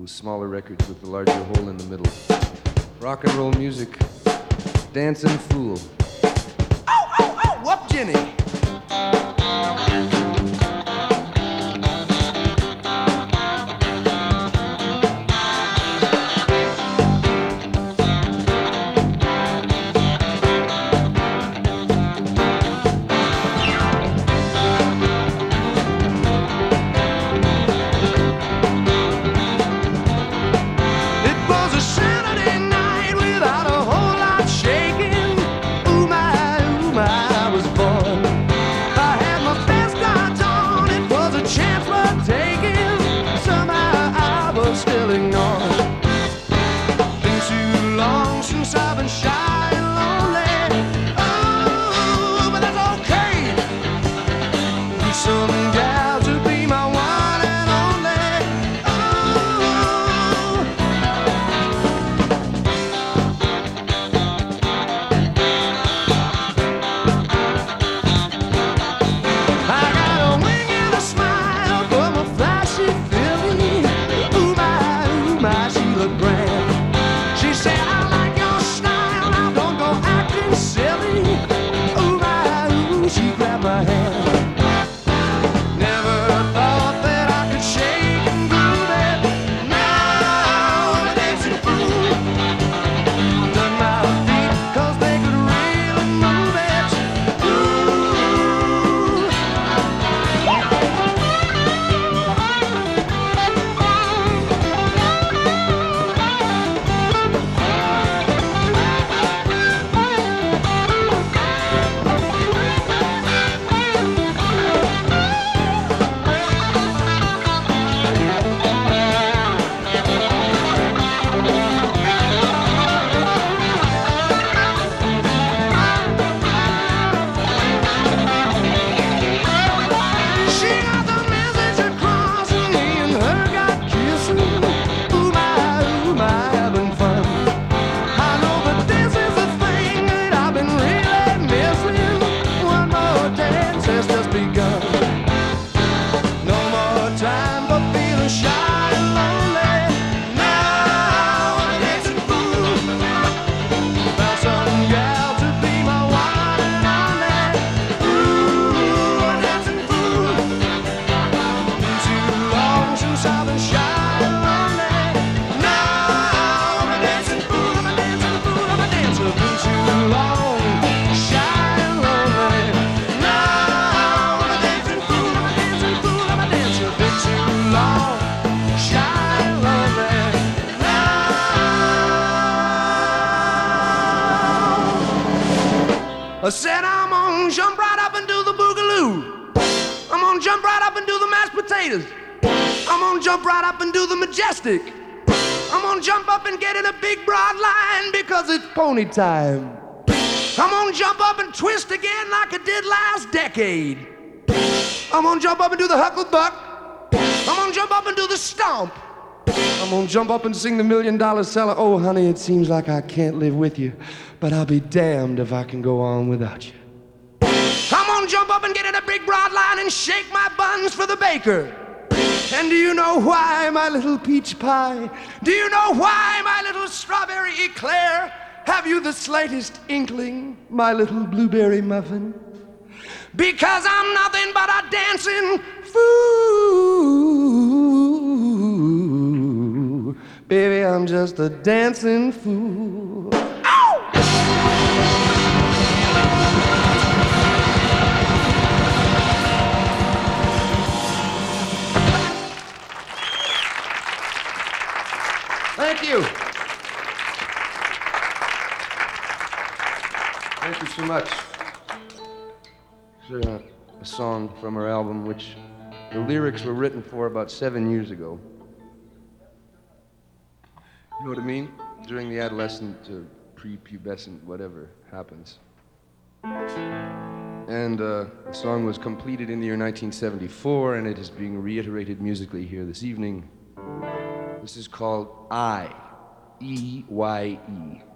smaller records with the larger hole in the middle. Rock and roll music, dancing fool. Oh, oh, oh, whoop, Jenny. I said I'm gonna jump right up and do the boogaloo. I'm gonna jump right up and do the mashed potatoes. I'm gonna jump right up and do the majestic. I'm gonna jump up and get in a big broad line because it's pony time. I'm gonna jump up and twist again like I did last decade. I'm gonna jump up and do the hucklebuck. I'm gonna jump up and do the stomp. I'm gonna jump up and sing the $1 Million Seller. Oh, honey, it seems like I can't live with you, but I'll be damned if I can go on without you. I'm gonna jump up and get in a big broad line and shake my buns for the baker. And do you know why, my little peach pie? Do you know why, my little strawberry eclair? Have you the slightest inkling, my little blueberry muffin? Because I'm nothing but a dancing fool. Baby, I'm just a dancing fool. Ow! Thank you. Thank you so much. It's a song from our album, which the lyrics were written for about 7 years ago. You know what I mean? During the adolescent, prepubescent, whatever happens. And the song was completed in the year 1974, and it is being reiterated musically here this evening. This is called I, E-Y-E.